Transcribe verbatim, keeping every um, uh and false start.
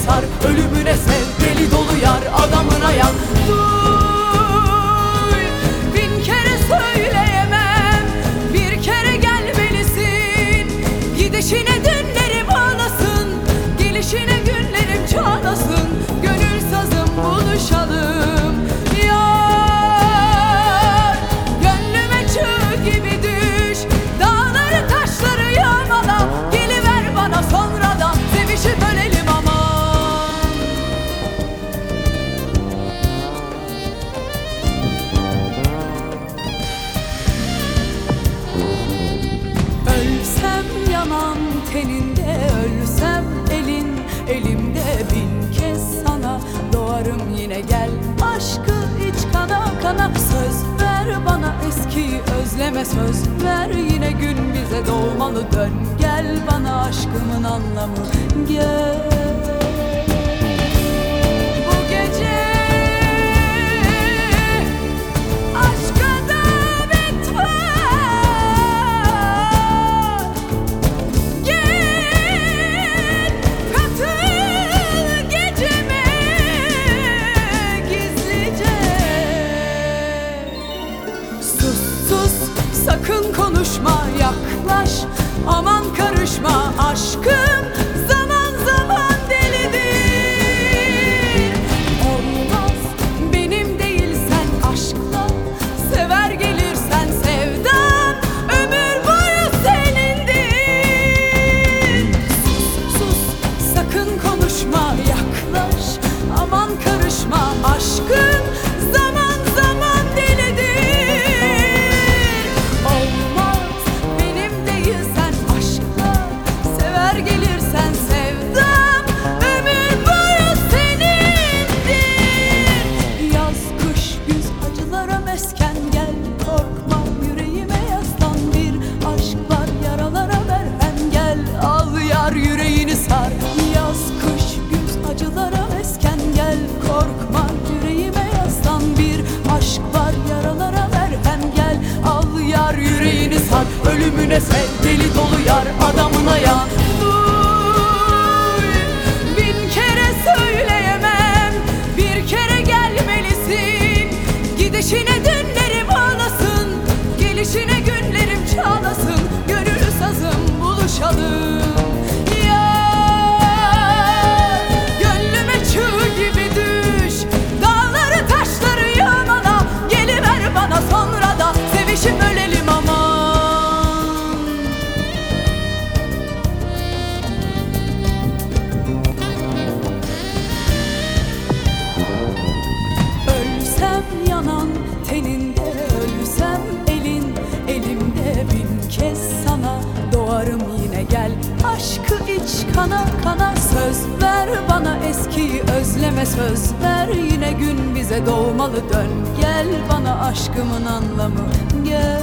sar, ölümüne sev, deli dolu yar, adamına yan. Duy, bin kere söyleyemem, bir kere gelmelisin. Gidişine dünlerim ağlasın, gelişine günlerim çağlasın. Gönül sazım buluşalım yar, gönlüme çığ gibi düş, dağları taşları yağmala, geliver bana sonradan, sevişip ölelim aman. Ölsem yanan teninde, ölsem elin elimde, bin kez sana doğarım yine gel, aşkı iç kana kana. Söz ver bana eskiyi özleme, söz ver yine gün bize doğmalı, dön gel bana aşkımın anlamı gel. Bu gece aşka davet var, gel katıl geceme gizlice. Sus sus sakın konuşma, yaklaş aman karışma, aşkım zaman zaman delidir. Olmaz benim değilsen aşkla, sever gelirsen sevdam ömür boyu senindir. Sus sus sakın konuşma, yaklaş aman karışma, aşkım zaman zaman delidir. Olmaz benim değilsen aşkla, sever gelirsen sevdam ömür boyu senindir. Yaz kış güz acılara mesken, gel korkma yüreğime yaslan, bir aşk var yaralara merhem, gel al yar yüreğini sar. Yaz kış güz acılara mesken, gel korkma yüreğime yaslan, bir aşk var yaralara merhem, gel al yar yüreğini sar, ölümüne sev, deli dolu yar, adamına yan. Duy, bin kere söyleyemem, bir kere gelmelisin. Gidişine dünlerim ağlasın, gelişine günlerim çağlasın. Gönül sazım buluşalım yar, gönlüme çığ gibi düş, dağları taşları yağmala, geliver bana sonradan, sevişip ölelim aman. Ölsem yanan teninde, ölsem elin elimde, bin kez sana doğarım yine gel, aşkı iç kana kana. Söz ver bana eskiyi özleme, söz ver yine gün bize doğmalı, dön gel bana aşkımın anlamı gel.